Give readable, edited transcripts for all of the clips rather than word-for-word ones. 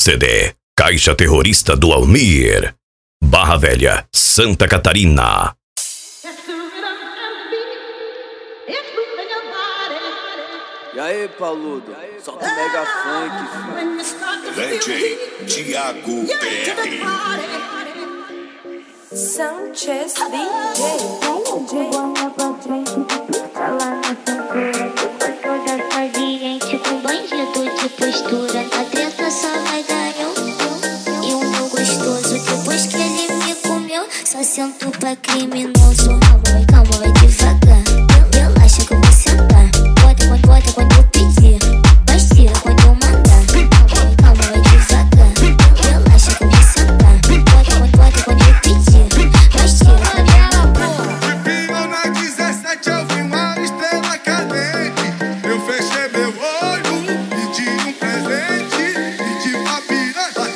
CD, Caixa Terrorista do Almir, Barra Velha, Santa Catarina. E aí, Paludo? Solta o mega funk, DJ Thiago PR. Sanchez DJ. Toda saliente com bandido de postura. Na treta só vai dar eu. E o meu gostoso, depois que ele me comeu, só sento pra criminoso. Calma, vai devagar. Relaxa que eu vou sentar. Bota quando eu pedir, mas tira quando eu mandar. Calma, vai devagar. Relaxa que eu vou sentar. Bota quando eu pedir, mas tira quando eu mandar. Pipiou na 17, eu vi uma estrela cadente. Eu fechei meu olho, pedi um presente. Pedi pra piranha,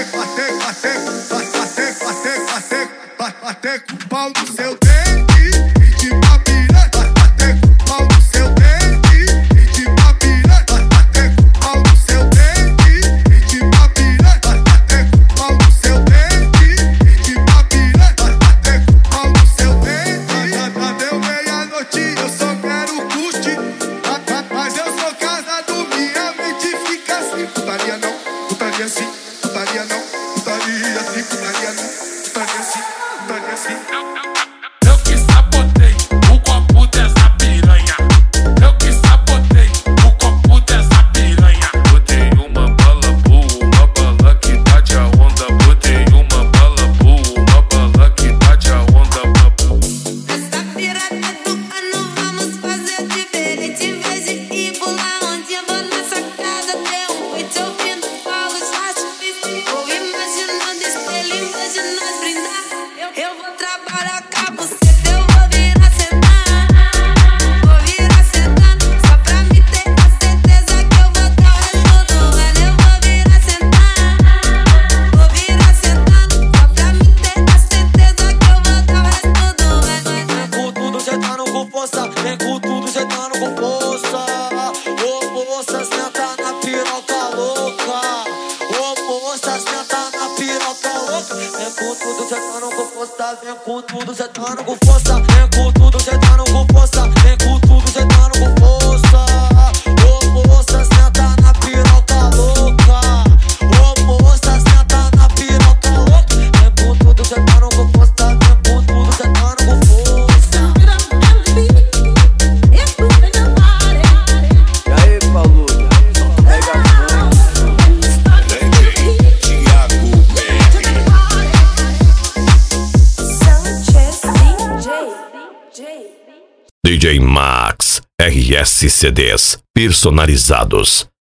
bater com o pau no seu dente. Pedi pra piranha, bater com o pau no seu dente. Pedi pra piranha, bater com o pau no seu dente. Pedi pra piranha, bater com o pau no seu dente. Pedi pra piranha, bater com o pau no seu dente. Já deu meia-noite, eu só quero curtir. Mas eu sou casado, minha mente fica assim. Putaria não, putaria sim, putaria não, putaria sim, putaria não, putaria sim, putaria sim. Eu que sabotei o copo dessa piranha. Eu que sabotei o copo dessa piranha. Botei uma bala boa, uma bala que bate a onda. Botei uma bala boa, uma bala que bate a onda. Essa pirata tocando, vamos fazer diferente. Em vez de ir pular onde eu vou na sacada, ter um peito ouvindo fogos lá difícil. Vou imaginando espelho, imagina nós brindar. Eu vou trabalhar com você, eu vou virar sentar. Vou virar sentando, só pra me ter a certeza que eu vou dar o resto do ano. Eu vou virar sentando, vou virar sentando, só pra me ter a certeza que eu vou dar o resto do ano. Com tudo sentando com força, vem com tudo sentando com força. Ô moça, senta na piroca louca. Ô moça, senta na piroca louca. Vem com tudo sentando com força, vem com tudo sentando com força. Vem com tudo sentando com força, vem com tudo sentando com força. Ô moça, senta na piroca louca. Ô moça, senta na piroca louca. Vem com tudo sentando com força, vem com tudo sentando com força. E aí, Paludo? Solta o mega funk. DJ Thiago PR. Sanchez DJ. DJ Max, RS CDs personalizados.